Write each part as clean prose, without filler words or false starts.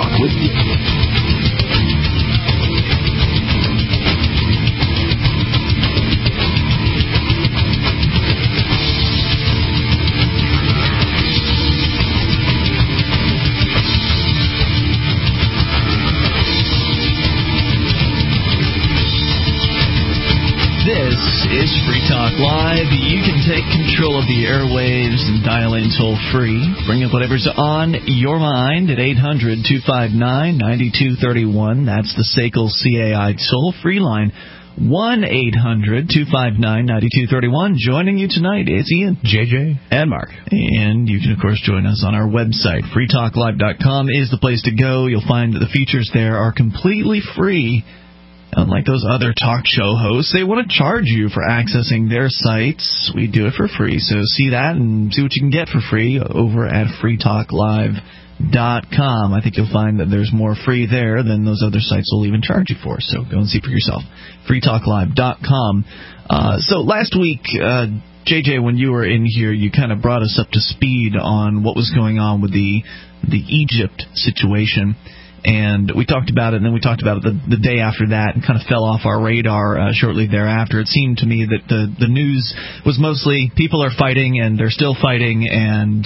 Talk with This is Free Talk Live. You can take control of the airwaves and dial in toll-free. Bring up whatever's on your mind at 800-259-9231. That's the SACL CAI toll-free line. 1-800-259-9231. Joining you tonight is Ian, JJ, and Mark. And you can, of course, join us on our website. freetalklive.com is the place to go. You'll find that the features there are completely free. Unlike those other talk show hosts, they want to charge you for accessing their sites. We do it for free, so see that and see what you can get for free over at freetalklive.com. I think you'll find that there's more free there than those other sites will even charge you for, so go and see for yourself. freetalklive.com. So last week, JJ, when you were in here, you kind of brought us up to speed on what was going on with the Egypt situation. And we talked about it, and then we talked about it the day after that and kind of fell off our radar shortly thereafter. It seemed to me that the news was mostly people are fighting, and they're still fighting, and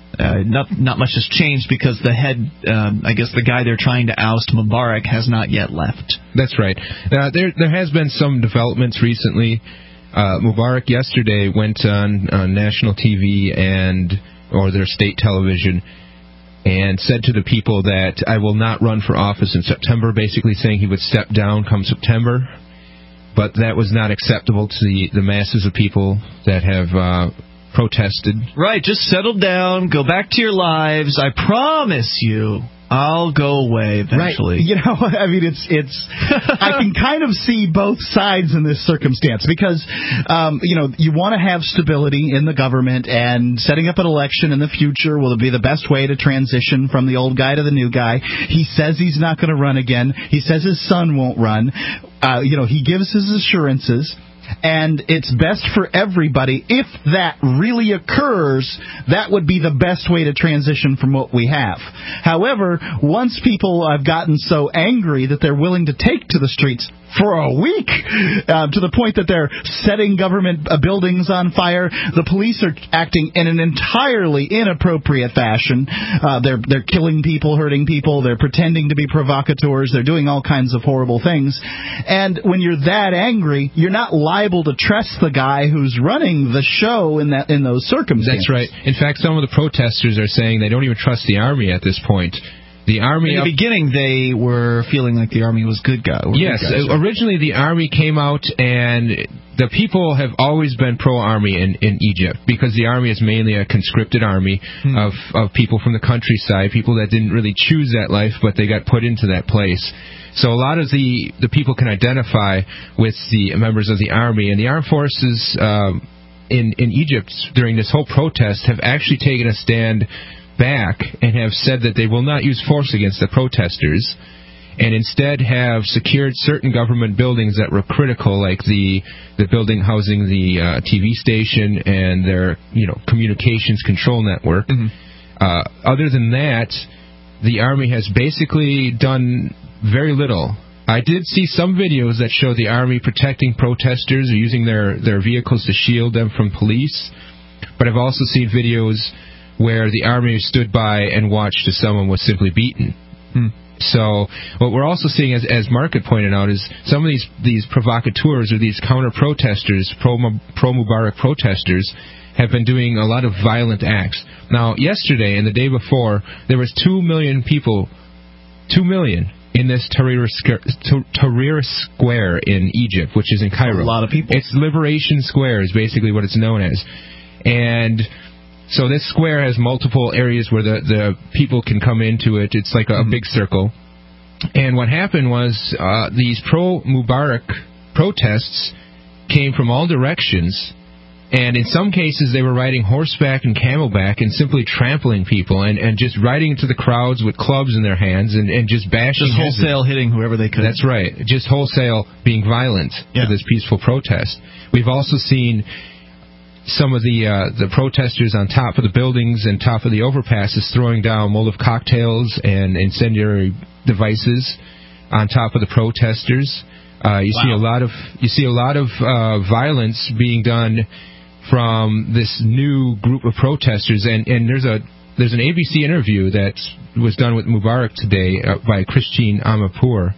not much has changed because the head, I guess the guy they're trying to oust, Mubarak, has not yet left. That's right. There has been some developments recently. Mubarak yesterday went on national TV or their state television and said to the people that I will not run for office in September, basically saying he would step down come September. But that was not acceptable to the masses of people that have protested. Right, just settle down, go back to your lives. I promise you, I'll go away eventually. Right. You know, I mean, it's. I can kind of see both sides in this circumstance because, you want to have stability in the government, and setting up an election in the future will be the best way to transition from the old guy to the new guy. He says he's not going to run again. He says his son won't run. He gives his assurances. And it's best for everybody. If that really occurs, that would be the best way to transition from what we have. However, once people have gotten so angry that they're willing to take to the streets for a week, to the point that they're setting government buildings on fire, the police are acting in an entirely inappropriate fashion. They're killing people, hurting people, they're pretending to be provocateurs, they're doing all kinds of horrible things. And when you're that angry, you're not liable to trust the guy who's running the show in those circumstances. That's right. In fact, some of the protesters are saying they don't even trust the army at this point. The army. In the beginning, they were feeling like the army was good guys. Yes, originally the army came out, and the people have always been pro-army in Egypt because the army is mainly a conscripted army of people from the countryside, people that didn't really choose that life, but they got put into that place. So a lot of the people can identify with the members of the army, and the armed forces in Egypt during this whole protest have actually taken a stand back and have said that they will not use force against the protesters, and instead have secured certain government buildings that were critical, like the building housing the TV station and their communications control network. Other than that, the army has basically done very little. I did see some videos that show the army protecting protesters or using their vehicles to shield them from police, but I've also seen videos where the army stood by and watched as someone was simply beaten. So what we're also seeing, as Mark had pointed out, is some of these provocateurs or these counter-protesters, pro-Mubarak protesters, have been doing a lot of violent acts. Now, yesterday and the day before, there was 2 million people, 2 million, in this Tahrir Square in Egypt, which is in Cairo. A lot of people. It's Liberation Square is basically what it's known as. And so this square has multiple areas where the people can come into it. It's like a big circle. And what happened was these pro-Mubarak protests came from all directions. And in some cases, they were riding horseback and camelback and simply trampling people and just riding into the crowds with clubs in their hands and just bashing. Just wholesale hitting whoever they could. That's right. Just wholesale being violent for this peaceful protest. We've also seen some of the protesters on top of the buildings and top of the overpasses throwing down Molotov cocktails and incendiary devices on top of the protesters. You see a lot of violence being done from this new group of protesters, and there's an ABC interview that was done with Mubarak today by Christine Amanpour,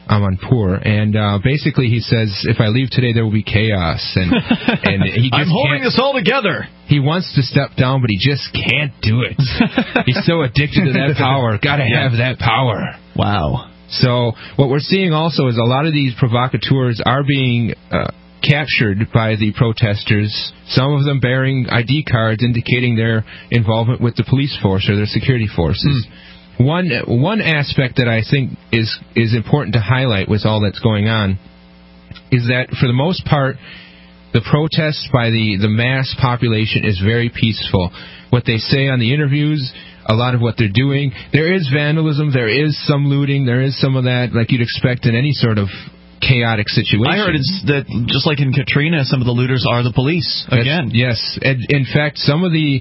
and basically he says, if I leave today, there will be chaos, and he just I'm holding this all together. He wants to step down, but he just can't do it. He's so addicted to that power. Got to have that power. Wow. So what we're seeing also is a lot of these provocateurs are being captured by the protesters, some of them bearing ID cards indicating their involvement with the police force or their security forces. One aspect that I think is important to highlight with all that's going on is that for the most part, the protests by the mass population is very peaceful. What they say on the interviews, a lot of what they're doing, there is vandalism, there is some looting, there is some of that like you'd expect in any sort of chaotic situation. I heard it's that just like in Katrina, some of the looters are the police again. Yes, and in fact, some of the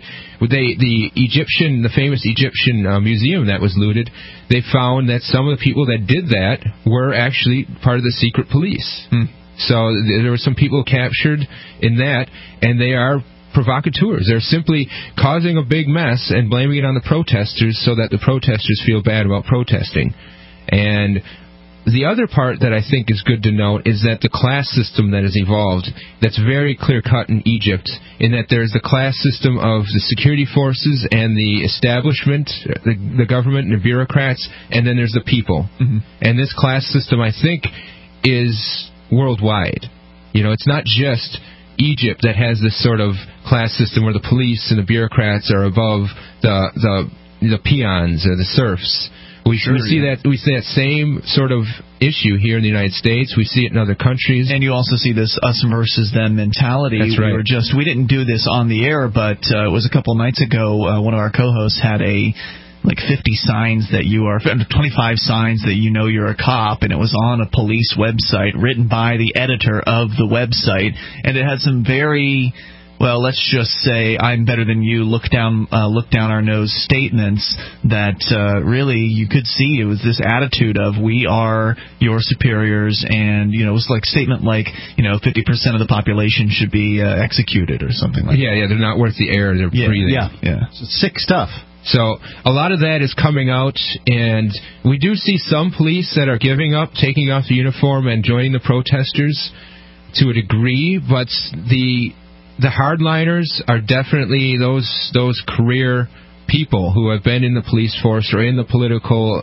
famous Egyptian museum that was looted, they found that some of the people that did that were actually part of the secret police. So there were some people captured in that, and they are provocateurs. They're simply causing a big mess and blaming it on the protesters so that the protesters feel bad about protesting. And the other part that I think is good to note is that the class system that has evolved, that's very clear-cut in Egypt, in that there's the class system of the security forces and the establishment, the government and the bureaucrats, and then there's the people. And this class system, I think, is worldwide. You know, it's not just Egypt that has this sort of class system where the police and the bureaucrats are above the peons or the serfs. We see that same sort of issue here in the United States. We see it in other countries. And you also see this us versus them mentality. That's right. We didn't do this on the air, but it was a couple nights ago. One of our co-hosts had 50 signs that 25 signs that you know you're a cop, and it was on a police website written by the editor of the website, and it had some very, well, let's just say, I'm better than you, look down our nose statements that really you could see it was this attitude of we are your superiors, and it was like statement like 50% of the population should be executed or something like that. Yeah, they're not worth the air they're breathing. Yeah. It's sick stuff. So a lot of that is coming out, and we do see some police that are giving up, taking off the uniform and joining the protesters to a degree, but the hardliners are definitely those career people who have been in the police force or in the political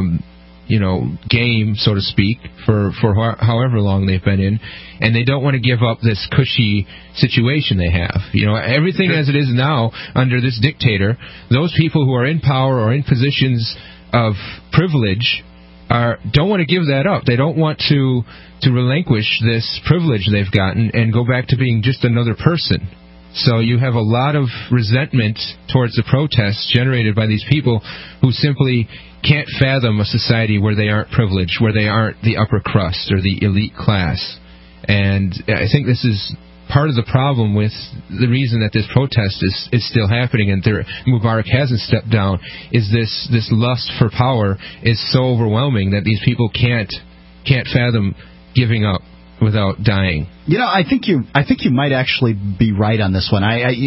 game, so to speak, for however long they've been in, and they don't want to give up this cushy situation they have. Everything as it is now under this dictator, those people who are in power or in positions of privilege don't want to give that up. They don't want to relinquish this privilege they've gotten and go back to being just another person. So you have a lot of resentment towards the protests generated by these people who simply can't fathom a society where they aren't privileged, where they aren't the upper crust or the elite class. And I think this is part of the problem with the reason that this protest is still happening and Mubarak hasn't stepped down, is this lust for power is so overwhelming that these people can't fathom giving up without dying. I think you might actually be right on this one.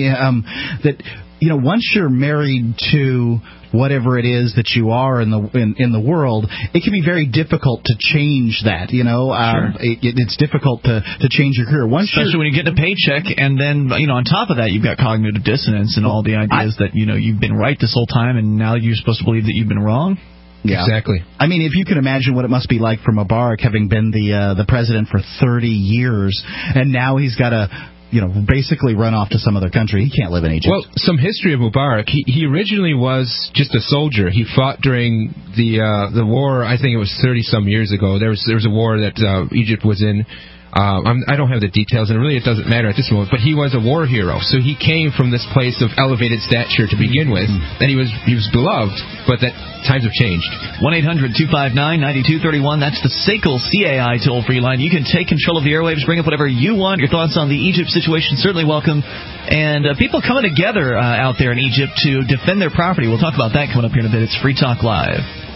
Once you're married to whatever it is that you are in the world, it can be very difficult to change that. Sure. It's difficult to change your career. Especially when you get a paycheck, and then on top of that, you've got cognitive dissonance and all the ideas that you've been right this whole time, and now you're supposed to believe that you've been wrong. Yeah. Exactly. I mean, if you can imagine what it must be like for Mubarak, having been the president for 30 years, and now he's got to basically run off to some other country. He can't live in Egypt. Well, some history of Mubarak. He originally was just a soldier. He fought during the war. I think it was 30-some years ago. There was a war that Egypt was in I don't have the details, and really it doesn't matter at this moment, but he was a war hero. So he came from this place of elevated stature to begin with, and he was beloved, but that times have changed. 1-800-259-9231. That's the SACL CAI toll-free line. You can take control of the airwaves, bring up whatever you want. Your thoughts on the Egypt situation, certainly welcome. And people coming together out there in Egypt to defend their property. We'll talk about that coming up here in a bit. It's Free Talk Live.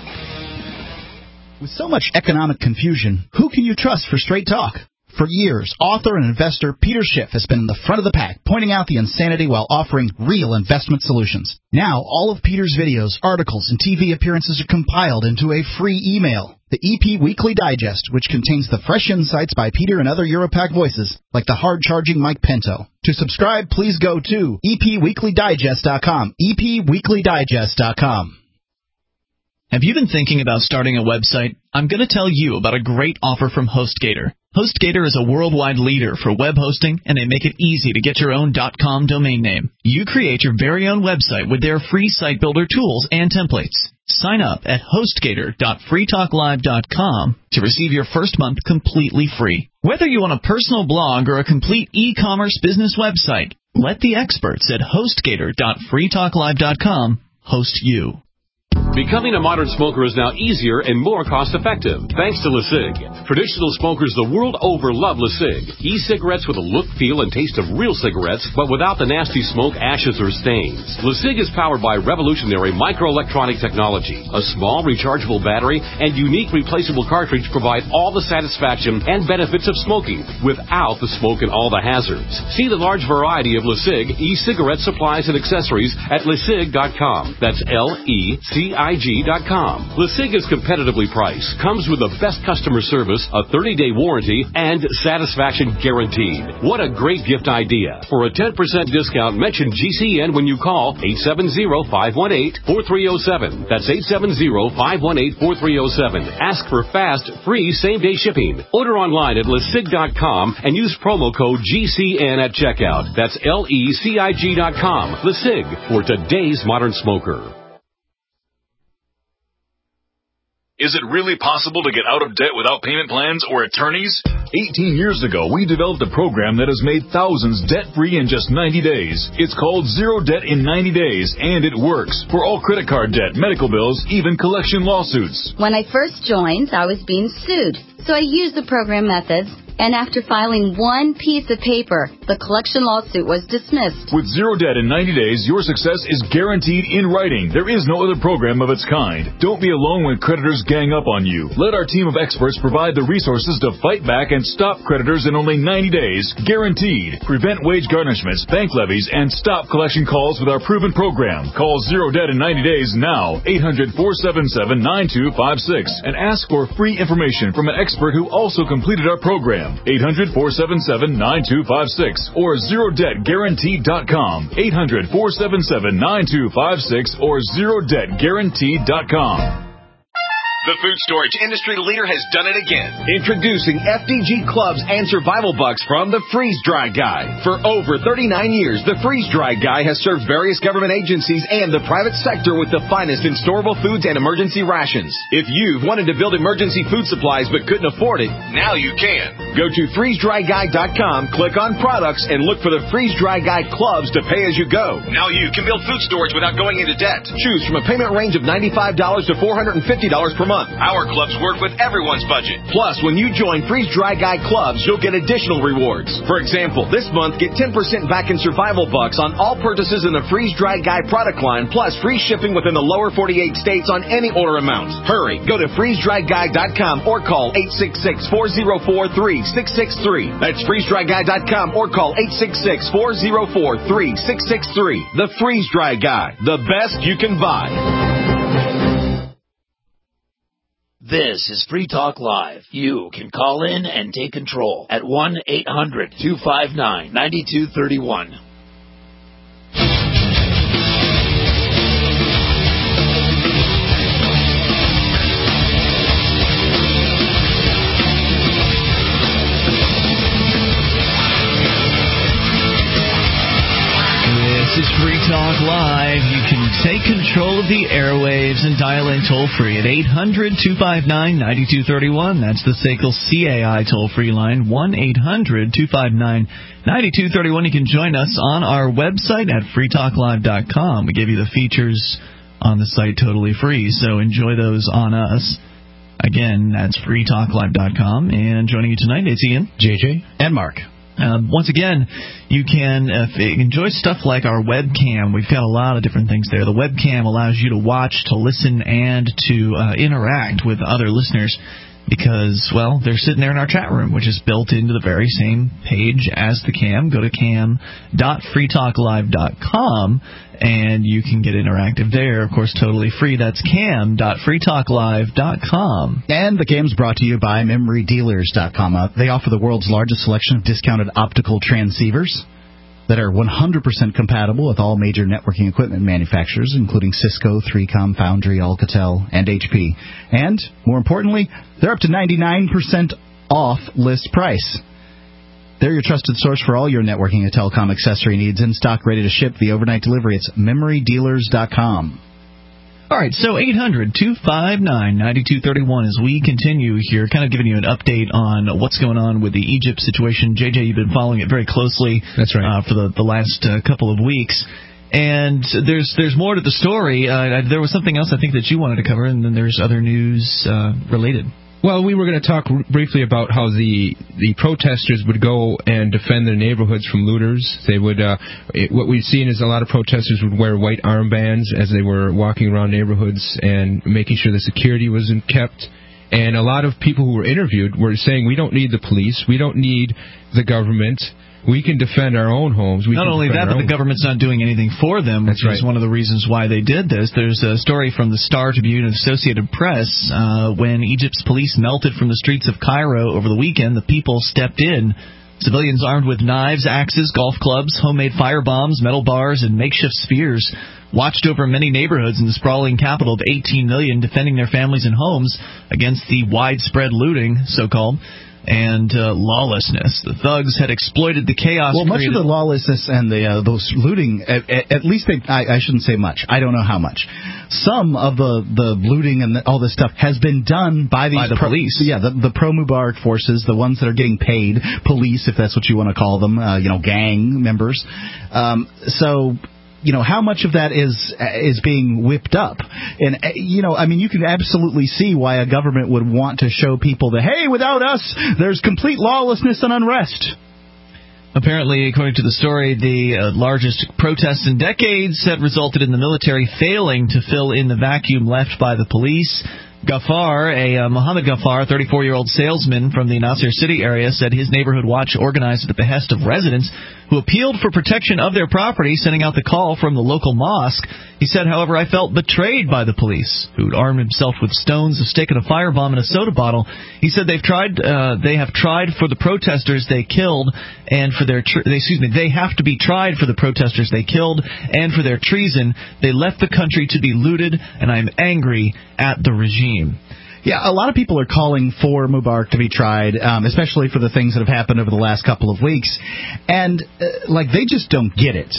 With so much economic confusion, who can you trust for straight talk? For years, author and investor Peter Schiff has been in the front of the pack, pointing out the insanity while offering real investment solutions. Now, all of Peter's videos, articles, and TV appearances are compiled into a free email. The EP Weekly Digest, which contains the fresh insights by Peter and other Europac voices, like the hard-charging Mike Pinto. To subscribe, please go to epweeklydigest.com, epweeklydigest.com. Have you been thinking about starting a website? I'm going to tell you about a great offer from HostGator. HostGator is a worldwide leader for web hosting, and they make it easy to get your own .com domain name. You create your very own website with their free site builder tools and templates. Sign up at hostgator.freetalklive.com to receive your first month completely free. Whether you want a personal blog or a complete e-commerce business website, let the experts at hostgator.freetalklive.com host you. Becoming a modern smoker is now easier and more cost-effective, thanks to LeSig. Traditional smokers the world over love LeSig. E-cigarettes with a look, feel, and taste of real cigarettes, but without the nasty smoke, ashes, or stains. LeSig is powered by revolutionary microelectronic technology. A small rechargeable battery and unique replaceable cartridge provide all the satisfaction and benefits of smoking without the smoke and all the hazards. See the large variety of LeSig e-cigarette supplies and accessories at LeSig.com. That's LECIG.com. LeSig is competitively priced, comes with the best customer service, a 30-day warranty, and satisfaction guaranteed. What a great gift idea. For a 10% discount, mention GCN when you call 870-518-4307. That's 870-518-4307. Ask for fast, free, same-day shipping. Order online at LeSig.com and use promo code GCN at checkout. That's LECIG.com. LeSig, for today's modern smoker. Is it really possible to get out of debt without payment plans or attorneys? 18 years ago, we developed a program that has made thousands debt-free in just 90 days. It's called Zero Debt in 90 Days, and it works for all credit card debt, medical bills, even collection lawsuits. When I first joined, I was being sued, so I used the program methods. And after filing one piece of paper, the collection lawsuit was dismissed. With Zero Debt in 90 days, your success is guaranteed in writing. There is no other program of its kind. Don't be alone when creditors gang up on you. Let our team of experts provide the resources to fight back and stop creditors in only 90 days, guaranteed. Prevent wage garnishments, bank levies, and stop collection calls with our proven program. Call Zero Debt in 90 days now, 800-477-9256, and ask for free information from an expert who also completed our program. 800-477-9256 or ZeroDebtGuaranteed.com. 800-477-9256 or ZeroDebtGuaranteed.com. The food storage industry leader has done it again. Introducing FDG Clubs and Survival Bucks from the Freeze Dry Guy. For over 39 years, the Freeze Dry Guy has served various government agencies and the private sector with the finest in storable foods and emergency rations. If you've wanted to build emergency food supplies but couldn't afford it, now you can. Go to FreezeDryGuy.com, click on products, and look for the Freeze Dry Guy Clubs to pay as you go. Now you can build food storage without going into debt. Choose from a payment range of $95 to $450 per month. Our clubs work with everyone's budget. Plus, when you join Freeze Dry Guy Clubs, you'll get additional rewards. For example, this month, get 10% back in survival bucks on all purchases in the Freeze Dry Guy product line, plus free shipping within the lower 48 states on any order amount. Hurry, go to FreezeDryGuy.com or call 866-404-3663. That's FreezeDryGuy.com or call 866-404-3663. The Freeze Dry Guy, the best you can buy. This is Free Talk Live. You can call in and take control at 1-800-259-9231. This is Free Talk Live. You can Take control of the airwaves and dial in toll-free at 800-259-9231. That's the SACL CAI toll-free line, 1-800-259-9231. You can join us on our website at freetalklive.com. We give you the features on the site totally free, so enjoy those on us. Again, that's freetalklive.com. And joining you tonight, it's Ian, JJ, and Mark. Once again, you can enjoy stuff like our webcam. We've got a lot of different things there. The webcam allows you to watch, to listen, and to interact with other listeners because, well, they're sitting there in our chat room, which is built into the very same page as the cam. Go to cam.freetalklive.com, and you can get interactive there. Of course, totally free. That's cam.freetalklive.com. And the game's brought to you by MemoryDealers.com. They offer the world's largest selection of discounted optical transceivers that are 100% compatible with all major networking equipment manufacturers, including Cisco, 3Com, Foundry, Alcatel, and HP. And, more importantly, they're up to 99% off list price. They're your trusted source for all your networking and telecom accessory needs, in stock, ready to ship via overnight delivery. It's MemoryDealers.com. All right, so 800-259-9231 as we continue here, kind of giving you an update on what's going on with the Egypt situation. JJ, you've been following it very closely. That's right. For the last couple of weeks. And there's more to the story. There was something else I think that you wanted to cover, and then there's other news related. Well, we were going to talk briefly about how the protesters would go and defend their neighborhoods from looters. They would what we've seen is a lot of protesters would wear white armbands as they were walking around neighborhoods and making sure the security wasn't kept. And a lot of people who were interviewed were saying, we don't need the police, we don't need the government. We can defend our own homes. Not only that, but the government's not doing anything for them, which is one of the reasons why they did this. There's a story from the Star Tribune and Associated Press. When Egypt's police melted from the streets of Cairo over the weekend, the people stepped in. Civilians armed with knives, axes, golf clubs, homemade fire bombs, metal bars, and makeshift spears watched over many neighborhoods in the sprawling capital of 18 million, defending their families and homes against the widespread looting, so-called, and lawlessness. The thugs had exploited the chaos. Well, much of the lawlessness and those looting, at least I shouldn't say much. I don't know how much. Some of the looting and all this stuff has been done by the police. Yeah, the pro-Mubarak forces, the ones that are getting paid, police, if that's what you want to call them, gang members. So, how much of that is being whipped up? And, you can absolutely see why a government would want to show people that, hey, without us, there's complete lawlessness and unrest. Apparently, according to the story, the largest protests in decades had resulted in the military failing to fill in the vacuum left by the police. Mohammed Ghaffar, a 34-year-old salesman from the Nasser City area, said his neighborhood watch organized at the behest of residents who appealed for protection of their property, sending out the call from the local mosque. He said, however, I felt betrayed by the police, who'd armed himself with stones, a stick, and a firebomb and a soda bottle. He said they have tried for the protesters they killed and for their they have to be tried for the protesters they killed and for their treason. They left the country to be looted, and I'm angry at the regime. Yeah, a lot of people are calling for Mubarak to be tried, especially for the things that have happened over the last couple of weeks. And, they just don't get it.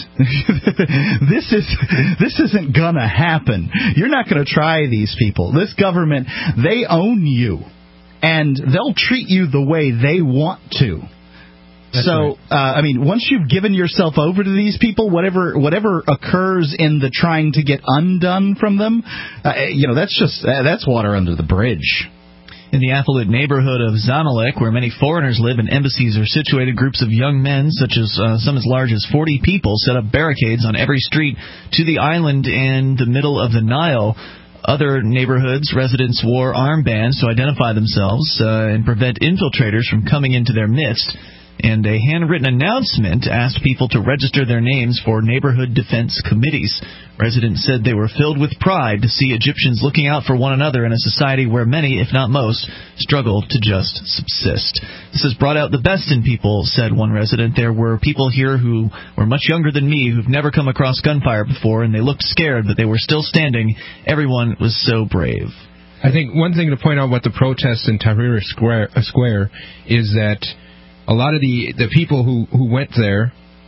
This isn't gonna happen. You're not gonna try these people. This government, they own you. And they'll treat you the way they want to. That's so, right. Once you've given yourself over to these people, whatever occurs in the trying to get undone from them, that's water under the bridge. In the affluent neighborhood of Zamalek, where many foreigners live and embassies are situated, groups of young men, such as some as large as 40 people, set up barricades on every street to the island in the middle of the Nile. Other neighborhoods, residents wore armbands to identify themselves and prevent infiltrators from coming into their midst. And a handwritten announcement asked people to register their names for neighborhood defense committees. Residents said they were filled with pride to see Egyptians looking out for one another in a society where many, if not most, struggle to just subsist. This has brought out the best in people, said one resident. There were people here who were much younger than me, who've never come across gunfire before, and they looked scared, but they were still standing. Everyone was so brave. I think one thing to point out about the protests in Tahrir Square is that a lot of the people who went there,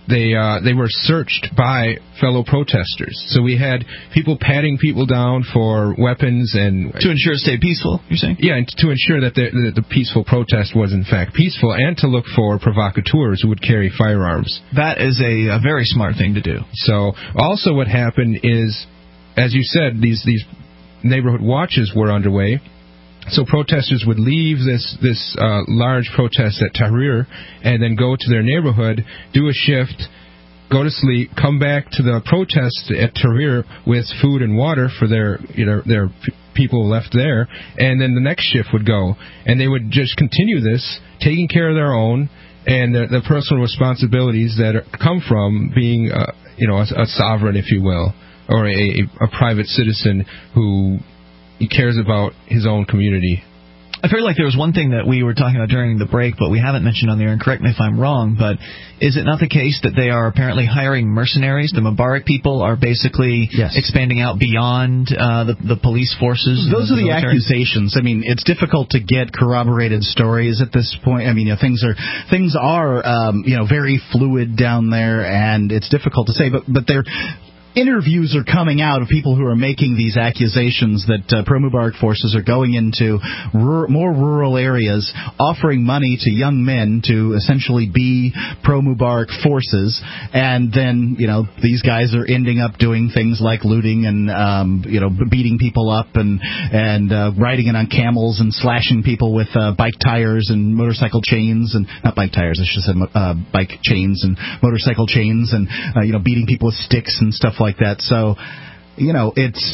they were searched by fellow protesters. So we had people patting people down for weapons and to ensure it stayed peaceful. You're saying? Yeah, and to ensure that the peaceful protest was in fact peaceful, and to look for provocateurs who would carry firearms. That is a very smart thing to do. So also what happened is, as you said, these neighborhood watches were underway. So protesters would leave this large protest at Tahrir and then go to their neighborhood, do a shift, go to sleep, come back to the protest at Tahrir with food and water for their people left there, and then the next shift would go. And they would just continue this, taking care of their own and the personal responsibilities that come from being a sovereign, if you will, or a private citizen who he cares about his own community. I feel like there was one thing that we were talking about during the break, but we haven't mentioned on the air, and correct me if I'm wrong, but is it not the case that they are apparently hiring mercenaries? The Mubarak people are basically expanding out beyond the police forces? Those are the accusations. I mean, it's difficult to get corroborated stories at this point. I mean, things are very fluid down there, and it's difficult to say, but they're... Interviews are coming out of people who are making these accusations that pro-Mubarak forces are going into more rural areas, offering money to young men to essentially be pro-Mubarak forces, and then these guys are ending up doing things like looting and beating people up and riding in on camels and slashing people with bike tires and motorcycle chains, and not bike tires, I should say bike chains and motorcycle chains, and beating people with sticks and stuff like that. So, it's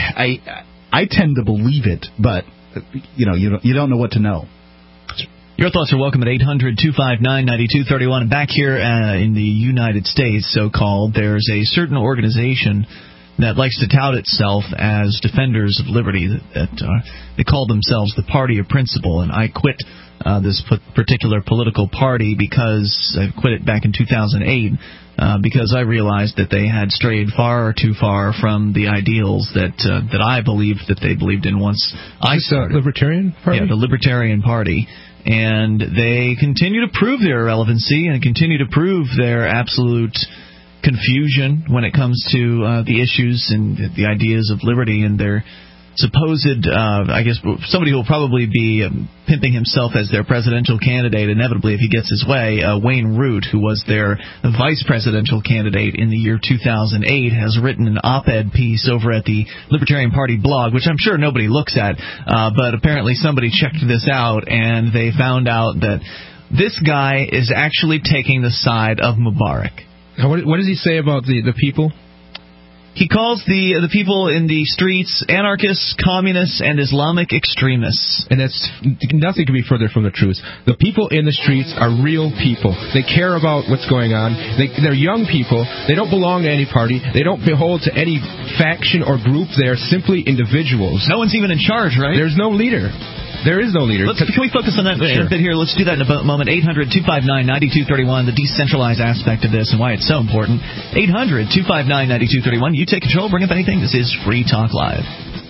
I tend to believe it, but you don't know what to know. Your thoughts are welcome at 800-259-9231. And back here in the United States, so-called, there's a certain organization that likes to tout itself as defenders of liberty. They call themselves the Party of Principle, and I quit this particular political party because I quit it back in 2008. Because I realized that they had strayed far too far from the ideals that I believed that they believed in once I started. The Libertarian Party? Yeah, the Libertarian Party. And they continue to prove their irrelevancy and continue to prove their absolute confusion when it comes to the issues and the ideas of liberty and their supposed, somebody who will probably be pimping himself as their presidential candidate inevitably if he gets his way, Wayne Root, who was their vice presidential candidate in the year 2008, has written an op-ed piece over at the Libertarian Party blog, which I'm sure nobody looks at, but apparently somebody checked this out and they found out that this guy is actually taking the side of Mubarak. Now, what does he say about the people? He calls the people in the streets anarchists, communists, and Islamic extremists. And that's nothing can be further from the truth. The people in the streets are real people. They care about what's going on. They're young people. They don't belong to any party. They don't behold to any faction or group. They're simply individuals. No one's even in charge, right? There's no leader. There is no leader. Can we focus on that a bit here? Let's do that in a moment. 800-259-9231, the decentralized aspect of this and why it's so important. 800-259-9231. You take control, bring up anything. This is Free Talk Live.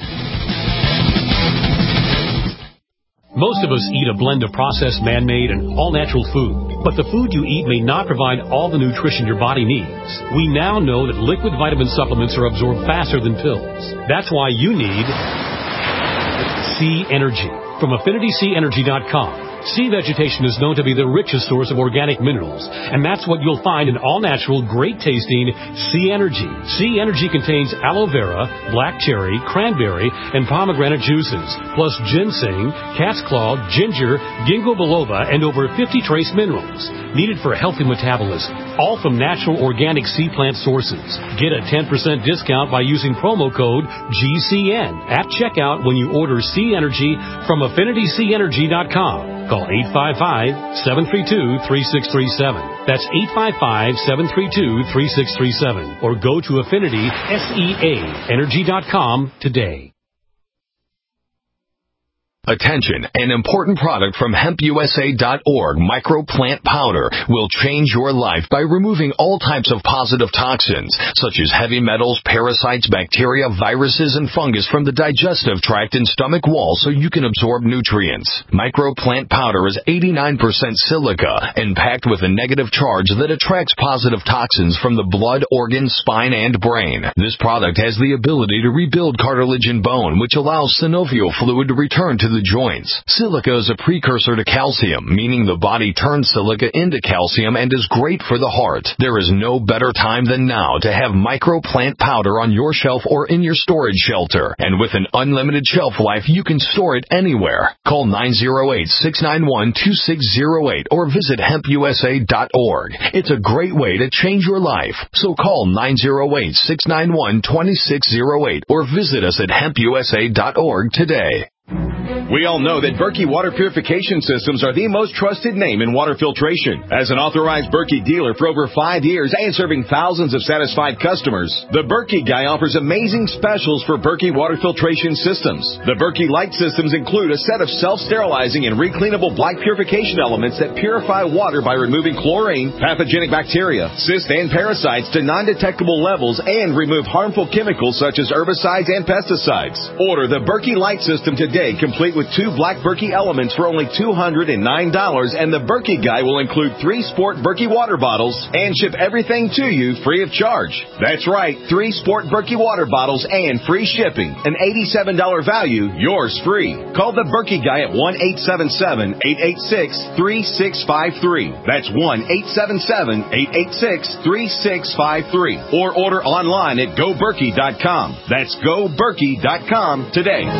Most of us eat a blend of processed, man-made, and all-natural food. But the food you eat may not provide all the nutrition your body needs. We now know that liquid vitamin supplements are absorbed faster than pills. That's why you need C Energy from AffinityCEnergy.com. Sea vegetation is known to be the richest source of organic minerals, and that's what you'll find in all-natural, great-tasting Sea Energy. Sea Energy contains aloe vera, black cherry, cranberry, and pomegranate juices, plus ginseng, cat's claw, ginger, ginkgo biloba, and over 50 trace minerals, needed for a healthy metabolism, all from natural organic sea plant sources. Get a 10% discount by using promo code GCN at checkout when you order Sea Energy from AffinityCEnergy.com. Call 855-732-3637. That's 855-732-3637. Or go to AffinitySEAenergy.com today. Attention, an important product from hempusa.org, microplant powder, will change your life by removing all types of positive toxins, such as heavy metals, parasites, bacteria, viruses, and fungus from the digestive tract and stomach wall so you can absorb nutrients. Microplant powder is 89% silica and packed with a negative charge that attracts positive toxins from the blood, organs, spine, and brain. This product has the ability to rebuild cartilage and bone, which allows synovial fluid to return to the joints. Silica is a precursor to calcium, meaning the body turns silica into calcium and is great for the heart. There is no better time than now to have microplant powder on your shelf or in your storage shelter. And with an unlimited shelf life, you can store it anywhere. Call 908-691-2608 or visit hempusa.org. It's a great way to change your life. So call 908-691-2608 or visit us at hempusa.org today. We all know that Berkey water purification systems are the most trusted name in water filtration. As an authorized Berkey dealer for over 5 years and serving thousands of satisfied customers, the Berkey Guy offers amazing specials for Berkey water filtration systems. The Berkey Light systems include a set of self-sterilizing and recleanable black purification elements that purify water by removing chlorine, pathogenic bacteria, cysts, and parasites to non-detectable levels and remove harmful chemicals such as herbicides and pesticides. Order the Berkey Light system today, complete with 2 black Berkey elements for only $209, and the Berkey Guy will include 3 Sport Berkey water bottles and ship everything to you free of charge. That's right, 3 Sport Berkey water bottles and free shipping. An $87 value, yours free. Call the Berkey Guy at 1-877-886-3653. That's 1-877-886-3653. Or order online at GoBerkey.com. That's GoBerkey.com today.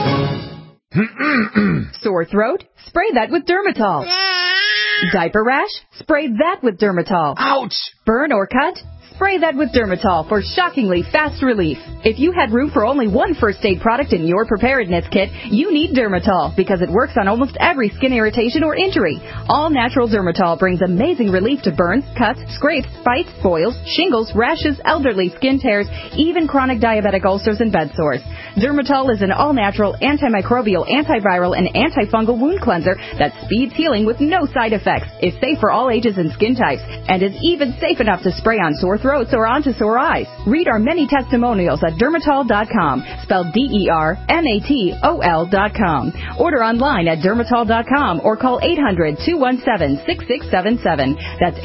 Sore throat? Spray that with Dermatol. Diaper rash? Spray that with Dermatol. Ouch! Burn or cut? Spray that with Dermatol for shockingly fast relief. If you had room for only one first aid product in your preparedness kit, you need Dermatol because it works on almost every skin irritation or injury. All natural Dermatol brings amazing relief to burns, cuts, scrapes, bites, boils, shingles, rashes, elderly skin tears, even chronic diabetic ulcers and bed sores. Dermatol is an all-natural, antimicrobial, antiviral, and antifungal wound cleanser that speeds healing with no side effects, is safe for all ages and skin types, and is even safe enough to spray on sore throats or onto sore eyes. Read our many testimonials at Dermatol.com, spelled DERMATOL.com. Order online at Dermatol.com or call 800-217-6677. That's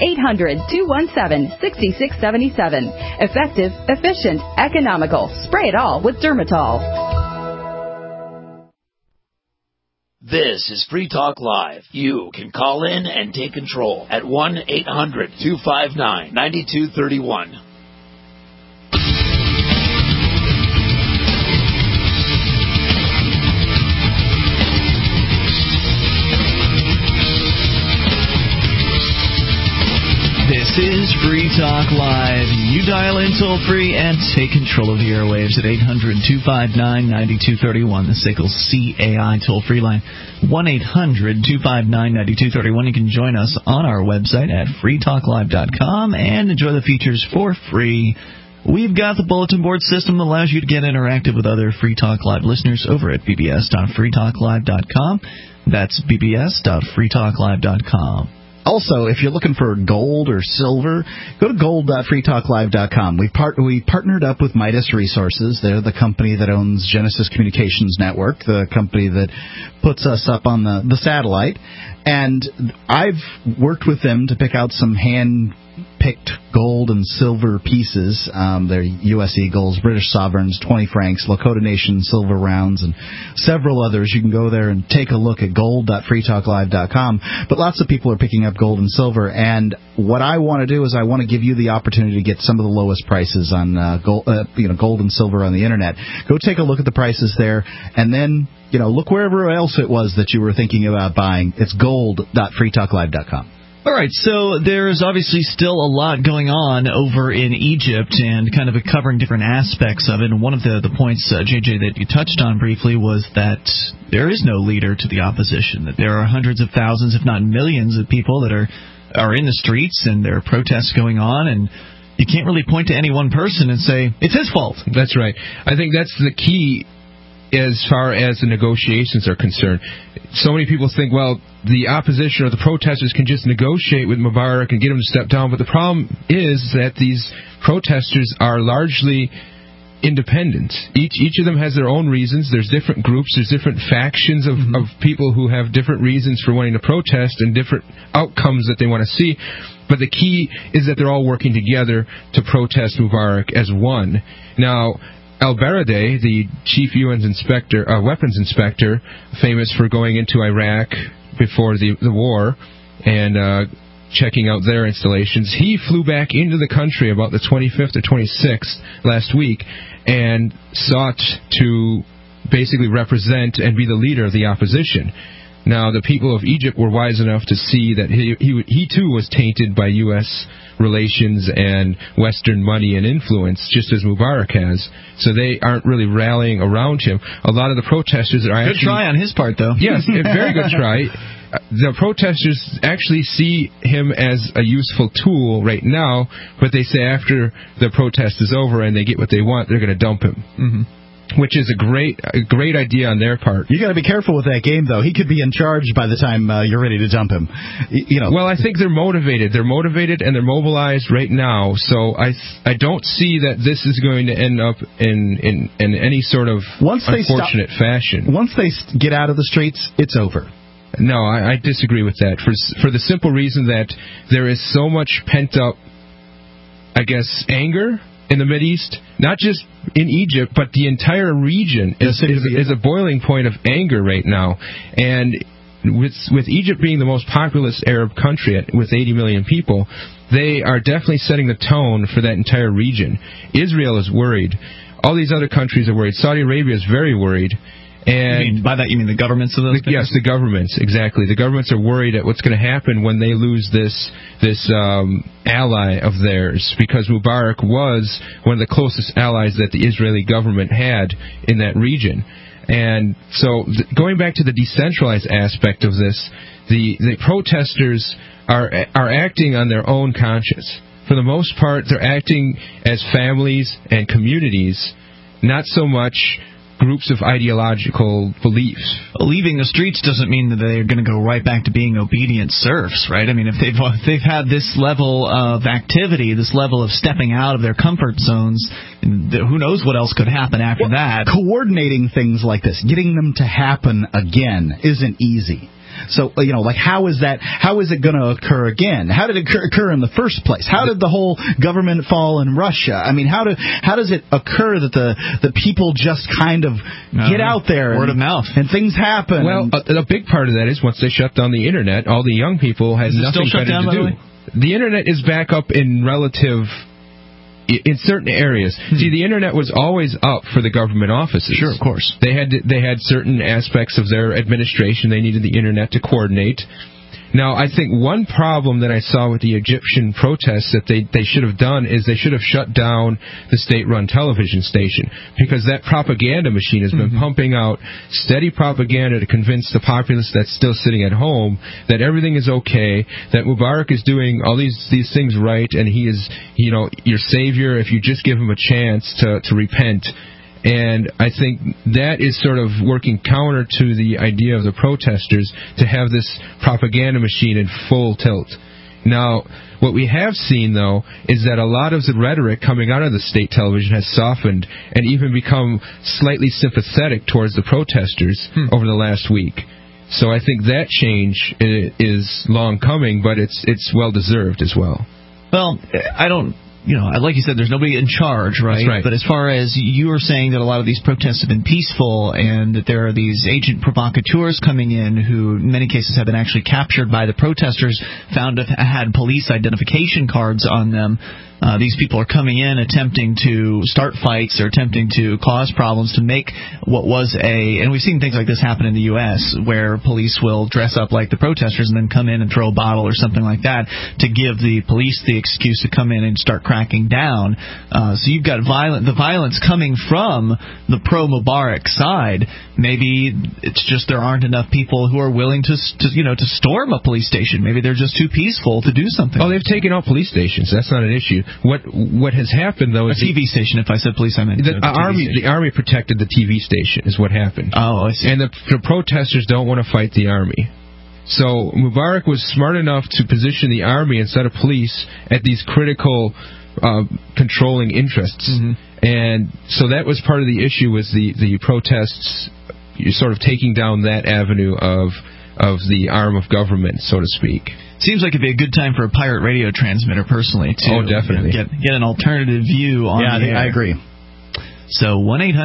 800-217-6677. Effective, efficient, economical. Spray it all with Dermatol. This is Free Talk Live. You can call in and take control at 1-800-259-9231. This is Free Talk Live. You dial in toll-free and take control of the airwaves at 800-259-9231, the SACL CAI toll-free line, 1-800-259-9231. You can join us on our website at freetalklive.com and enjoy the features for free. We've got the bulletin board system that allows you to get interactive with other Free Talk Live listeners over at bbs.freetalklive.com. That's bbs.freetalklive.com. Also, if you're looking for gold or silver, go to gold.freetalklive.com. We partnered up with Midas Resources. They're the company that owns Genesis Communications Network, the company that puts us up on the satellite. And I've worked with them to pick out some hand-picked gold and silver pieces. They're U.S. Eagles, British Sovereigns, 20 francs, Lakota Nation silver rounds, and several others. You can go there and take a look at gold.freetalklive.com. But lots of people are picking up gold and silver, and what I want to do is I want to give you the opportunity to get some of the lowest prices on gold and silver on the Internet. Go take a look at the prices there, and then look wherever else it was that you were thinking about buying. It's gold.freetalklive.com. All right, so there's obviously still a lot going on over in Egypt and kind of covering different aspects of it. And one of the points, JJ, that you touched on briefly was that there is no leader to the opposition, that there are hundreds of thousands, if not millions, of people that are in the streets and there are protests going on, and you can't really point to any one person and say, it's his fault. That's right. I think that's the key as far as the negotiations are concerned. So many people think, well, the opposition or the protesters can just negotiate with Mubarak and get him to step down. But the problem is that these protesters are largely independent. Each of them has their own reasons. There's different groups. There's different factions of people who have different reasons for wanting to protest and different outcomes that they want to see. But the key is that they're all working together to protest Mubarak as one. Now, Al-Baradei, the chief UN's weapons inspector, famous for going into Iraq before the war and checking out their installations, he flew back into the country about the 25th or 26th last week and sought to basically represent and be the leader of the opposition. Now, the people of Egypt were wise enough to see that he too was tainted by U.S. relations and Western money and influence, just as Mubarak has. So they aren't really rallying around him. A lot of the protesters are actually... Good try on his part, though. Yes, a very good try. The protesters actually see him as a useful tool right now, but they say after the protest is over and they get what they want, they're going to dump him. Mm-hmm. Which is a great idea on their part. You got to be careful with that game, though. He could be in charge by the time you're ready to dump him. Well, I think they're motivated. They're motivated and they're mobilized right now. So I don't see that this is going to end up in any sort of unfortunate fashion. Once they get out of the streets, it's over. No, I disagree with that. For the simple reason that there is so much pent up, I guess, anger in the Mideast, not just in Egypt, but the entire region is a boiling point of anger right now. And with Egypt being the most populous Arab country with 80 million people, they are definitely setting the tone for that entire region. Israel is worried. All these other countries are worried. Saudi Arabia is very worried. And by that you mean the governments of those countries? Yes, the governments, exactly. The governments are worried at what's going to happen when they lose this ally of theirs, because Mubarak was one of the closest allies that the Israeli government had in that region. And so going back to the decentralized aspect of this, the protesters are acting on their own conscience. For the most part, they're acting as families and communities, not so much groups of ideological beliefs. Leaving the streets doesn't mean that they're going to go right back to being obedient serfs, right? I mean, if they've had this level of activity, this level of stepping out of their comfort zones, who knows what else could happen after that. Coordinating things like this, getting them to happen again, isn't easy. So, like, how is it going to occur again? How did it occur in the first place? How did the whole government fall in Russia? I mean, how does it occur that the people just kind of get out there word of mouth and things happen? Well, a big part of that is once they shut down the internet, all the young people had nothing better to do. The internet is back up in certain areas. See, the internet was always up for the government offices. Sure, of course. They had certain aspects of their administration they needed the internet to coordinate. Now, I think one problem that I saw with the Egyptian protests that they should have done is they should have shut down the state-run television station, because that propaganda machine has been pumping out steady propaganda to convince the populace that's still sitting at home that everything is okay, that Mubarak is doing all these things right, and he is, your savior if you just give him a chance to repent. And I think that is sort of working counter to the idea of the protesters to have this propaganda machine in full tilt. Now, what we have seen, though, is that a lot of the rhetoric coming out of the state television has softened and even become slightly sympathetic towards the protesters over the last week. So I think that change is long coming, but it's well-deserved as well. Well, I don't... like you said, there's nobody in charge, right? That's right. But as far as you were saying that a lot of these protests have been peaceful and that there are these agent provocateurs coming in who in many cases have been actually captured by the protesters, found to have had police identification cards on them. These people are coming in attempting to start fights or attempting to cause problems to make what was and we've seen things like this happen in the U.S. where police will dress up like the protesters and then come in and throw a bottle or something like that to give the police the excuse to come in and start cracking down. So you've got the violence coming from the pro-Mubarak side, Maybe it's just there aren't enough people who are willing to storm a police station. Maybe they're just too peaceful to do something. Oh, they've taken out police stations. That's not an issue. What has happened, though, is a TV station. If I said police, I meant the army protected the TV station is what happened. Oh, I see. And the protesters don't want to fight the army. So Mubarak was smart enough to position the army instead of police at these critical controlling interests. And so that was part of the issue, was the protests, sort of taking down that avenue of the arm of government, so to speak. Seems like it'd be a good time for a pirate radio transmitter, personally, to definitely get an alternative view on the air. I agree. So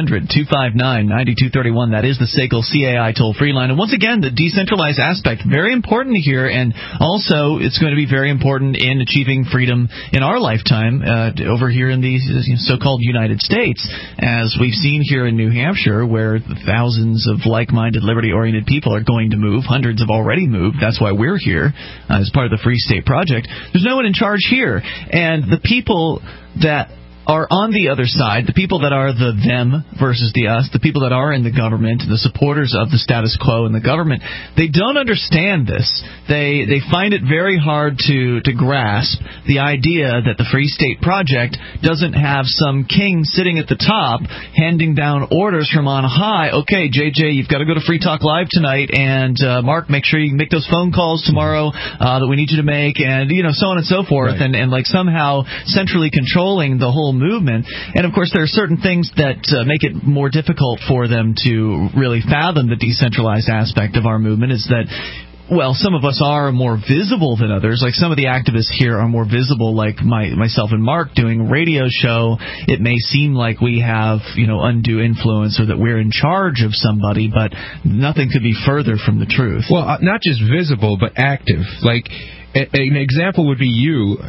1-800-259-9231, that is the SACL CAI toll-free line. And once again, the decentralized aspect, very important here, and also it's going to be very important in achieving freedom in our lifetime over here in the so-called United States, as we've seen here in New Hampshire, where thousands of like-minded, liberty-oriented people are going to move. Hundreds have already moved. That's why we're here as part of the Free State Project. There's no one in charge here, and the people that are on the other side, the people that are the them versus the us, the people that are in the government, the supporters of the status quo in the government, they don't understand this. They find it very hard to grasp the idea that the Free State Project doesn't have some king sitting at the top handing down orders from on high. Okay, JJ, you've got to go to Free Talk Live tonight, and Mark, make sure you make those phone calls tomorrow that we need you to make, and so on and so forth, right. and like somehow centrally controlling the whole movement. And of course there are certain things that make it more difficult for them to really fathom the decentralized aspect of our movement, is that, well, some of us are more visible than others. Like some of the activists here are more visible, like myself and Mark doing a radio show. It may seem like we have, undue influence or that we're in charge of somebody, but nothing could be further from the truth. Well, not just visible, but active. Like, an example would be you.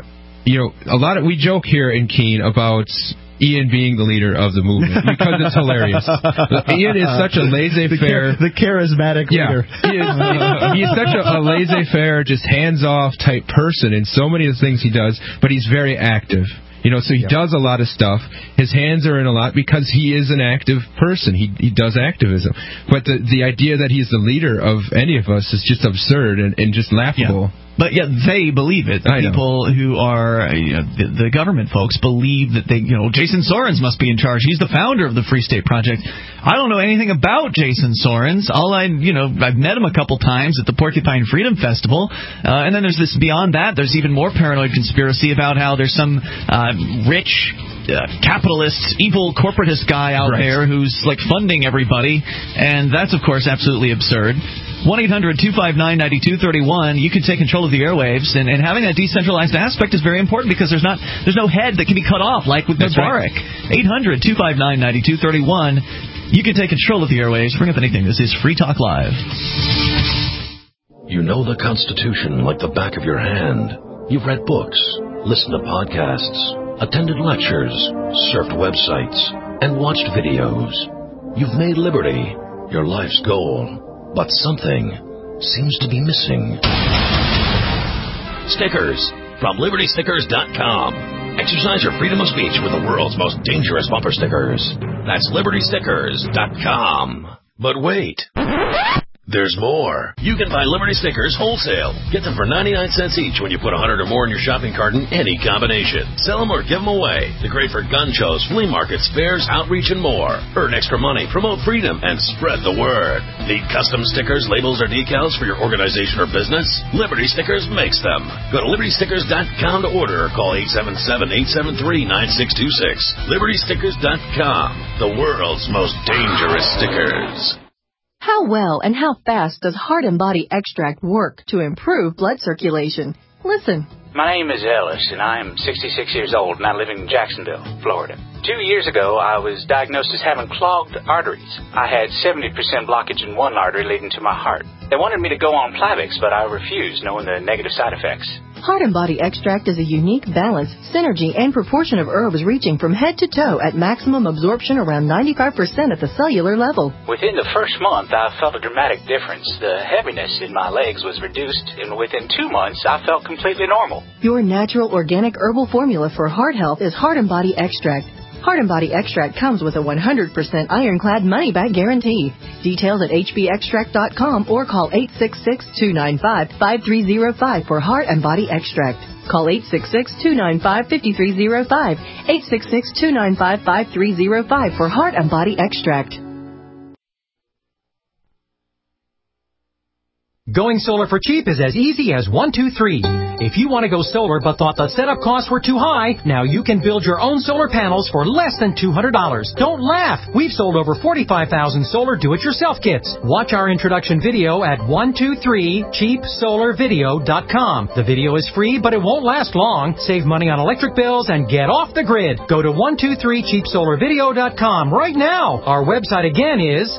We joke here in Keene about Ian being the leader of the movement because it's hilarious. Ian is such a laissez-faire, the charismatic leader. He's such a laissez-faire, just hands-off type person in so many of the things he does, but he's very active. So he does a lot of stuff. His hands are in a lot because he is an active person. He does activism. But the idea that he's the leader of any of us is just absurd and just laughable. Yeah. But yet they believe it. The people who are the government folks believe that Jason Sorens must be in charge. He's the founder of the Free State Project. I don't know anything about Jason Sorens. I've met him a couple times at the Porcupine Freedom Festival. And then there's this beyond that. There's even more paranoid conspiracy about how there's some rich capitalist, evil corporatist guy out there who's funding everybody, and that's of course absolutely absurd. 1-800-259-9231. You can take control of the airwaves, and having that decentralized aspect is very important because there's no head that can be cut off like with Mubarak. 800-259-9231. You can take control of the airwaves. Bring up anything. This is Free Talk Live. You know the Constitution like the back of your hand. You've read books, listened to podcasts, attended lectures, surfed websites, and watched videos. You've made liberty your life's goal, but something seems to be missing. Stickers from LibertyStickers.com. Exercise your freedom of speech with the world's most dangerous bumper stickers. That's LibertyStickers.com. But wait. There's more. You can buy Liberty Stickers wholesale. Get them for 99 cents each when you put 100 or more in your shopping cart in any combination. Sell them or give them away. They're great for gun shows, flea markets, fairs, outreach, and more. Earn extra money, promote freedom, and spread the word. Need custom stickers, labels, or decals for your organization or business? Liberty Stickers makes them. Go to LibertyStickers.com to order or call 877-873-9626. LibertyStickers.com. The world's most dangerous stickers. How well and how fast does Heart and Body Extract work to improve blood circulation? Listen. My name is Ellis, and I am 66 years old, and I live in Jacksonville, Florida. 2 years ago, I was diagnosed as having clogged arteries. I had 70% blockage in one artery leading to my heart. They wanted me to go on Plavix, but I refused, knowing the negative side effects. Heart and Body Extract is a unique balance, synergy, and proportion of herbs reaching from head to toe at maximum absorption around 95% at the cellular level. Within the first month, I felt a dramatic difference. The heaviness in my legs was reduced, and within 2 months, I felt completely normal. Your natural organic herbal formula for heart health is Heart and Body Extract. Heart and Body Extract comes with a 100% ironclad money-back guarantee. Details at hbextract.com or call 866-295-5305 for Heart and Body Extract. Call 866-295-5305, 866-295-5305 for Heart and Body Extract. Going solar for cheap is as easy as 1, 2, 3. If you want to go solar but thought the setup costs were too high, now you can build your own solar panels for less than $200. Don't laugh! We've sold over 45,000 solar do-it-yourself kits. Watch our introduction video at 123cheapsolarvideo.com. The video is free, but it won't last long. Save money on electric bills and get off the grid. Go to 123cheapsolarvideo.com right now. Our website again is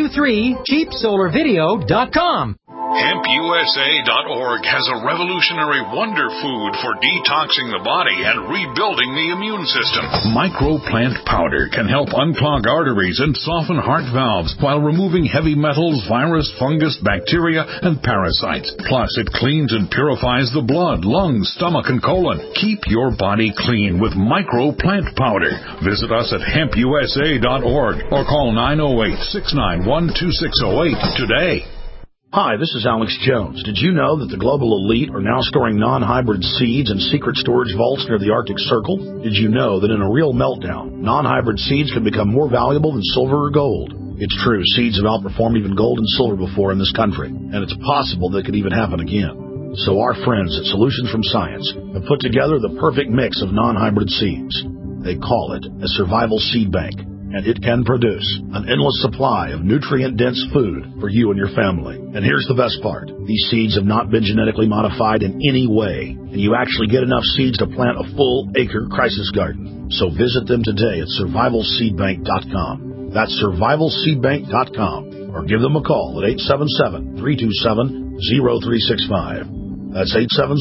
123cheapsolarvideo.com. HempUSA.org has a revolutionary wonder food for detoxing the body and rebuilding the immune system. Microplant powder can help unclog arteries and soften heart valves while removing heavy metals, virus, fungus, bacteria, and parasites. Plus, it cleans and purifies the blood, lungs, stomach, and colon. Keep your body clean with Microplant powder. Visit us at HempUSA.org or call 908-691-2608 today. Hi, this is Alex Jones. Did you know that the global elite are now storing non-hybrid seeds in secret storage vaults near the Arctic Circle? Did you know that in a real meltdown, non-hybrid seeds can become more valuable than silver or gold? It's true, seeds have outperformed even gold and silver before in this country, and it's possible that could even happen again. So our friends at Solutions from Science have put together the perfect mix of non-hybrid seeds. They call it a survival seed bank, and it can produce an endless supply of nutrient-dense food for you and your family. And here's the best part. These seeds have not been genetically modified in any way, and you actually get enough seeds to plant a full-acre crisis garden. So visit them today at survivalseedbank.com. That's survivalseedbank.com, or give them a call at 877-327-0365. That's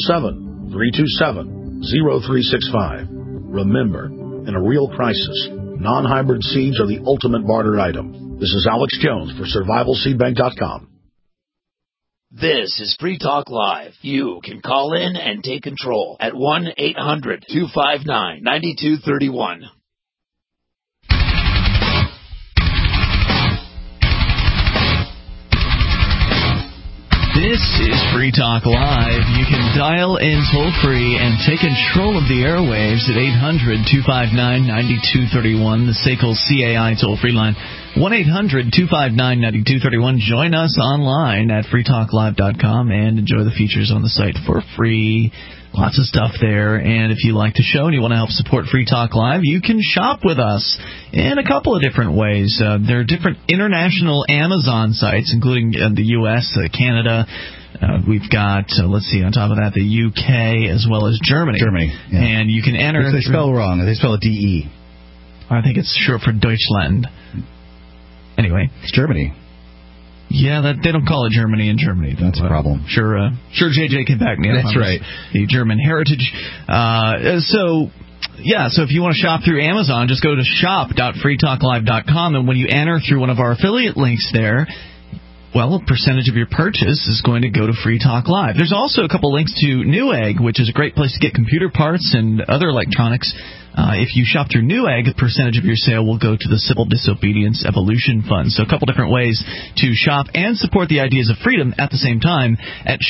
877-327-0365. Remember, in a real crisis, non-hybrid seeds are the ultimate barter item. This is Alex Jones for survivalseedbank.com. This is Free Talk Live. You can call in and take control at 1-800-259-9231. This is Free Talk Live. You can dial in toll-free and take control of the airwaves at 800-259-9231, the SACL CAI toll-free line. 1-800-259-9231. Join us online at freetalklive.com and enjoy the features on the site for free. Lots of stuff there. And if you like the show and you want to help support Free Talk Live, you can shop with us in a couple of different ways. There are different international Amazon sites, including the U.S., Canada. We've got, let's see, on top of that, the UK as well as Germany. Yeah. And you can enter... Which they spell wrong. They spell it D-E. I think it's short for Deutschland. Anyway. It's Germany. Yeah, they don't call it Germany in Germany. That's a problem. Sure, JJ can back me up. That's right. The German heritage. So if you want to shop through Amazon, just go to shop.freetalklive.com, and when you enter through one of our affiliate links there, well, a percentage of your purchase is going to go to Free Talk Live. There's also a couple links to Newegg, which is a great place to get computer parts and other electronics. If you shop through Newegg, a percentage of your sale will go to the Civil Disobedience Evolution Fund. So a couple different ways to shop and support the ideas of freedom at the same time at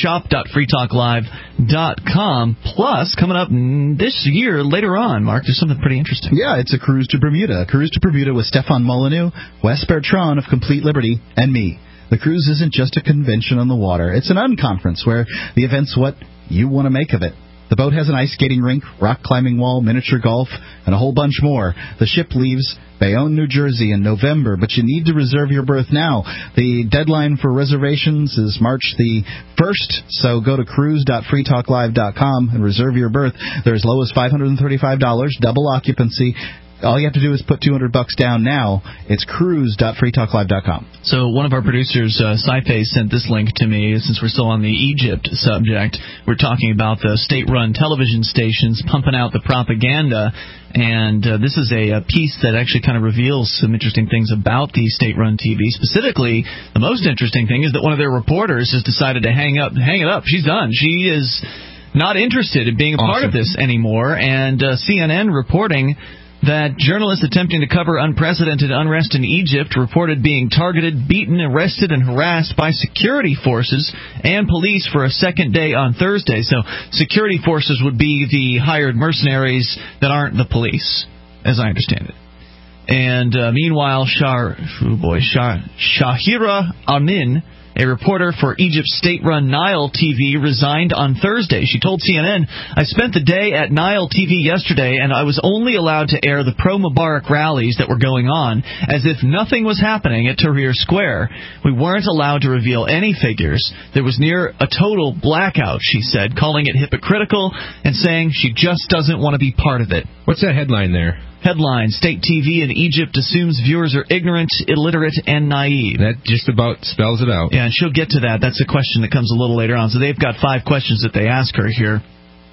shop.freetalklive.com. Plus, coming up this year, later on, Mark, there's something pretty interesting. Yeah, it's a cruise to Bermuda. A cruise to Bermuda with Stefan Molyneux, Wes Bertrand of Complete Liberty, and me. The cruise isn't just a convention on the water. It's an unconference where the event's what you want to make of it. The boat has an ice skating rink, rock climbing wall, miniature golf, and a whole bunch more. The ship leaves Bayonne, New Jersey in November, but you need to reserve your berth now. The deadline for reservations is March the 1st, so go to cruise.freetalklive.com and reserve your berth. They're as low as $535, double occupancy. All you have to do is put $200 down now. It's cruise.freetalklive.com. So one of our producers, Sci-Fi, sent this link to me. Since we're still on the Egypt subject, we're talking about the state-run television stations pumping out the propaganda. And this is a piece that actually kind of reveals some interesting things about the state-run TV. Specifically, the most interesting thing is that one of their reporters has decided to hang it up. She's done. She is not interested in being a part of this anymore. And CNN reporting that journalists attempting to cover unprecedented unrest in Egypt reported being targeted, beaten, arrested, and harassed by security forces and police for a second day on Thursday. So security forces would be the hired mercenaries that aren't the police, as I understand it. And meanwhile, Shahira Amin, a reporter for Egypt's state-run Nile TV, resigned on Thursday. She told CNN, "I spent the day at Nile TV yesterday, and I was only allowed to air the pro-Mubarak rallies that were going on, as if nothing was happening at Tahrir Square. We weren't allowed to reveal any figures. There was near a total blackout," she said, calling it hypocritical and saying she just doesn't want to be part of it. What's that headline there? Headline, State TV in Egypt assumes viewers are ignorant, illiterate, and naive. That just about spells it out. Yeah, and she'll get to that. That's a question that comes a little later on. So they've got 5 questions that they ask her here.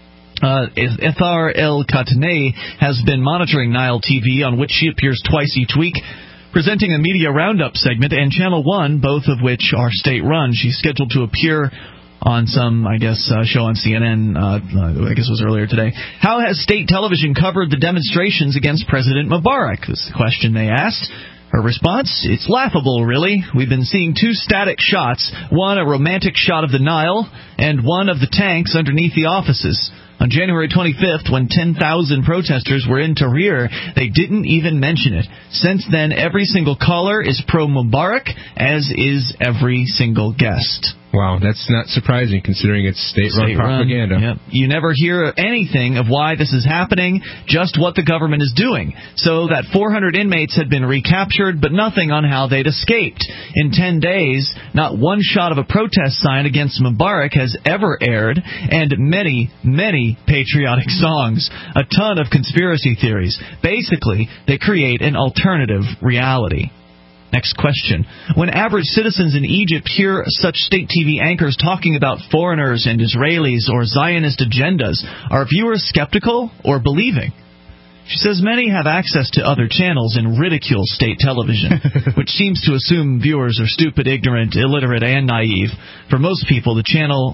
Ithar El-Khatneh has been monitoring Nile TV, on which she appears twice each week, presenting a media roundup segment, and Channel 1, both of which are state-run. She's scheduled to appear on some, show on CNN, I guess it was earlier today. How has state television covered the demonstrations against President Mubarak? This is the question they asked. Her response, "It's laughable, really. We've been seeing 2 static shots, one a romantic shot of the Nile, and one of the tanks underneath the offices. On January 25th, when 10,000 protesters were in Tahrir, they didn't even mention it. Since then, every single caller is pro-Mubarak, as is every single guest." Wow, that's not surprising considering it's state-run propaganda. Yep. You never hear anything of why this is happening, just what the government is doing. So that 400 inmates had been recaptured, but nothing on how they'd escaped. In 10 days, not one shot of a protest sign against Mubarak has ever aired, and many, many patriotic songs. A ton of conspiracy theories. Basically, they create an alternative reality. Next question. When average citizens in Egypt hear such state TV anchors talking about foreigners and Israelis or Zionist agendas, are viewers skeptical or believing? She says many have access to other channels and ridicule state television, which seems to assume viewers are stupid, ignorant, illiterate, and naive. For most people, the channels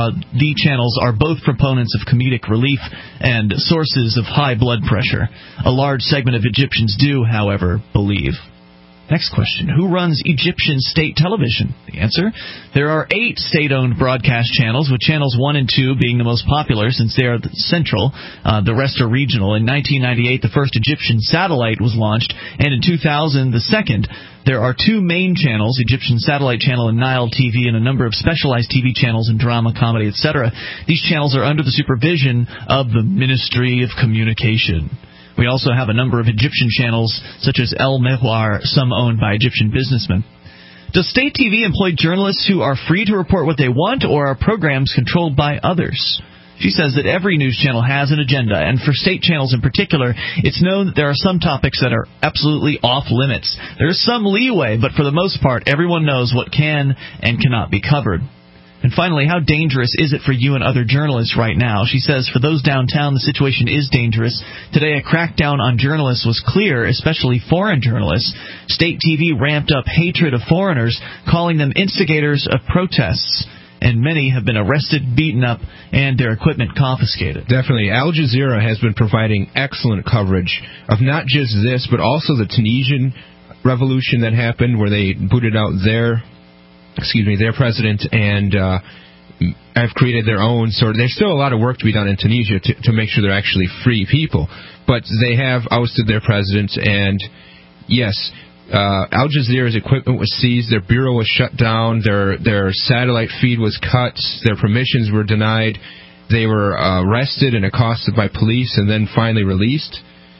are both proponents of comedic relief and sources of high blood pressure. A large segment of Egyptians do, however, believe. Next question. Who runs Egyptian state television? The answer, there are 8 state-owned broadcast channels, with channels 1 and 2 being the most popular since they are central. The rest are regional. In 1998, the first Egyptian satellite was launched, and in 2000, the second. There are 2 main channels, Egyptian Satellite Channel and Nile TV, and a number of specialized TV channels in drama, comedy, etc. These channels are under the supervision of the Ministry of Communication. We also have a number of Egyptian channels, such as El Mehwar, some owned by Egyptian businessmen. Does state TV employ journalists who are free to report what they want, or are programs controlled by others? She says that every news channel has an agenda, and for state channels in particular, it's known that there are some topics that are absolutely off limits. There is some leeway, but for the most part, everyone knows what can and cannot be covered. And finally, how dangerous is it for you and other journalists right now? She says, for those downtown, the situation is dangerous. Today, a crackdown on journalists was clear, especially foreign journalists. State TV ramped up hatred of foreigners, calling them instigators of protests. And many have been arrested, beaten up, and their equipment confiscated. Definitely. Al Jazeera has been providing excellent coverage of not just this, but also the Tunisian revolution that happened, where they booted out their president, and have created their own sort of... There's still a lot of work to be done in Tunisia to make sure they're actually free people. But they have ousted their president, and yes, Al Jazeera's equipment was seized, their bureau was shut down, their satellite feed was cut, their permissions were denied, they were arrested and accosted by police and then finally released.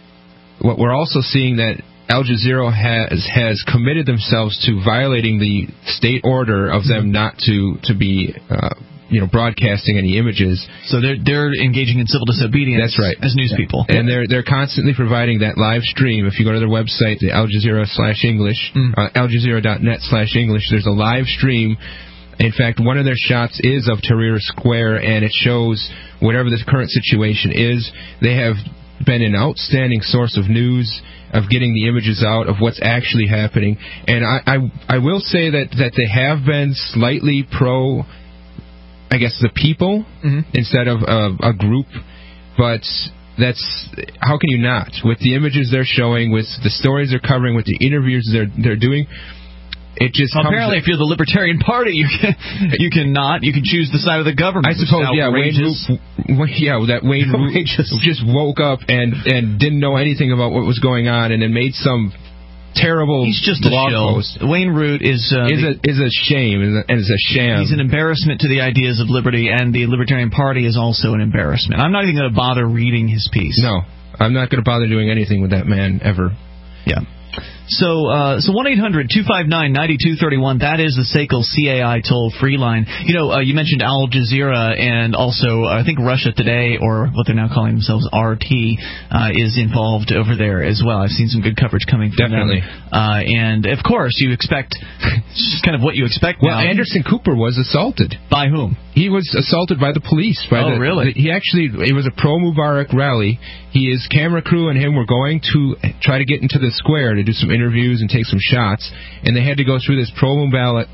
What we're also seeing that Al Jazeera has committed themselves to violating the state order of them not to be broadcasting any images. So they're engaging in civil disobedience. That's right. As news people. And they're constantly providing that live stream. If you go to their website, the Al Jazeera/English, aljazeera.net/English, there's a live stream. In fact, one of their shots is of Tahrir Square, and it shows whatever the current situation is. They have been an outstanding source of news, of getting the images out of what's actually happening. And I will say that they have been slightly pro, I guess, the people instead of a group. But That's how can you not? With the images they're showing, with the stories they're covering, with the interviews they're doing, it just apparently if you're the Libertarian Party, you can choose the side of the government. I suppose, that Wayne Root just woke up and didn't know anything about what was going on, and then made some terrible He's just blog a shill. post. Wayne Root is a shame and is a sham. He's an embarrassment to the ideas of liberty, and the Libertarian Party is also an embarrassment. I'm not even going to bother reading his piece. No, I'm not going to bother doing anything with that man ever. Yeah. So 1-800-259-9231, that is the SACL CAI toll-free line. You mentioned Al Jazeera, and also I think Russia Today, or what they're now calling themselves RT, is involved over there as well. I've seen some good coverage coming from them. And, of course, you expect just kind of what you expect now. Well, Anderson Cooper was assaulted. By whom? He was assaulted by the police. Really? It was a pro-Mubarak rally. His camera crew and him were going to try to get into the square to do some interviews and take some shots, and they had to go through this pro-Mubarak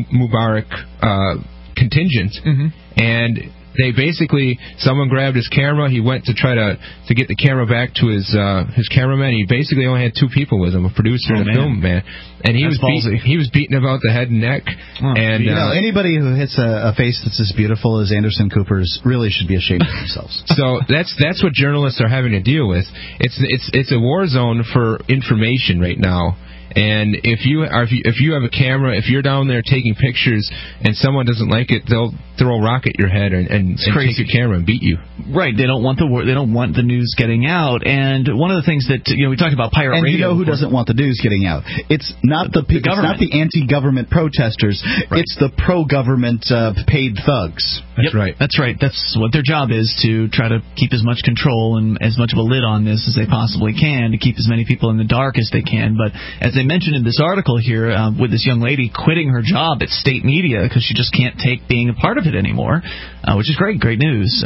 contingent, and they basically, someone grabbed his camera. He went to try to get the camera back to his cameraman. He basically only had two people with him, a producer and a film man. And he was beaten about the head and neck. And anybody who hits a face that's as beautiful as Anderson Cooper's really should be ashamed of themselves. So that's what journalists are having to deal with. It's a war zone for information right now. And if you have a camera, if you're down there taking pictures and someone doesn't like it, they'll throw a rock at your head and take your camera and beat you. Right. They don't want the news getting out. And one of the things that we talked about pirate radio. And you know who doesn't want the news getting out? It's not the anti-government protesters. Right. It's the pro-government paid thugs. That's right. That's right. That's what their job is, to try to keep as much control and as much of a lid on this as they possibly can, to keep as many people in the dark as they can. But as they mentioned in this article here, with this young lady quitting her job at state media because she just can't take being a part of it anymore, which is great news.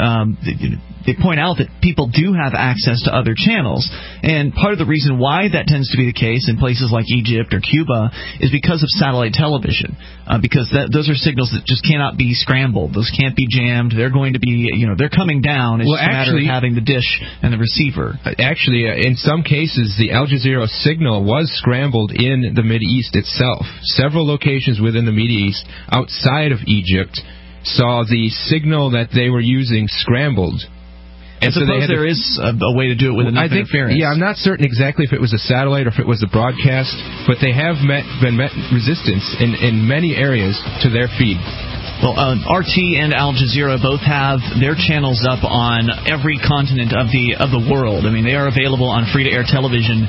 They point out that people do have access to other channels, and part of the reason why that tends to be the case in places like Egypt or Cuba is because of satellite television, because those are signals that just cannot be scrambled. Those can't be jammed. They're going to be, they're coming down. It's just a matter of having the dish and the receiver. Actually, in some cases, the Al Jazeera signal was scrambled in the Mideast itself. Several locations within the Mideast outside of Egypt saw the signal that they were using scrambled. And so suppose there is a way to do it with enough interference. Yeah, I'm not certain exactly if it was a satellite or if it was the broadcast, but they have been met resistance in many areas to their feed. Well, RT and Al Jazeera both have their channels up on every continent of the world. I mean, they are available on free-to-air television.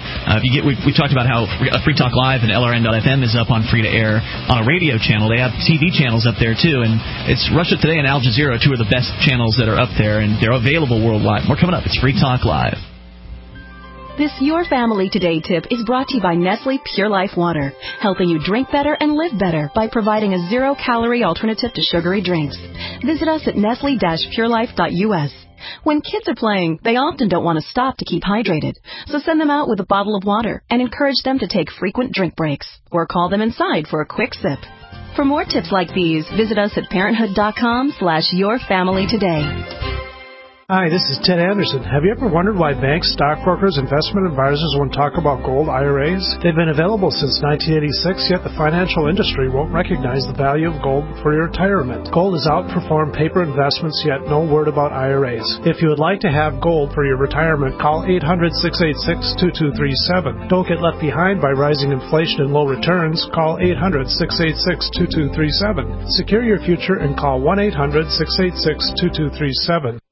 We talked about how Free Talk Live and LRN.FM is up on free-to-air on a radio channel. They have TV channels up there, too. And it's Russia Today and Al Jazeera, two of the best channels that are up there, and they're available worldwide. More coming up. It's Free Talk Live. This Your Family Today tip is brought to you by Nestle Pure Life Water, helping you drink better and live better by providing a zero-calorie alternative to sugary drinks. Visit us at nestle-purelife.us. When kids are playing, they often don't want to stop to keep hydrated, so send them out with a bottle of water and encourage them to take frequent drink breaks, or call them inside for a quick sip. For more tips like these, visit us at parenthood.com/yourfamilytoday. Hi, this is Ted Anderson. Have you ever wondered why banks, stockbrokers, investment advisors won't talk about gold IRAs? They've been available since 1986, yet the financial industry won't recognize the value of gold for your retirement. Gold has outperformed paper investments, yet no word about IRAs. If you would like to have gold for your retirement, call 800-686-2237. Don't get left behind by rising inflation and low returns. Call 800-686-2237. Secure your future and call 1-800-686-2237.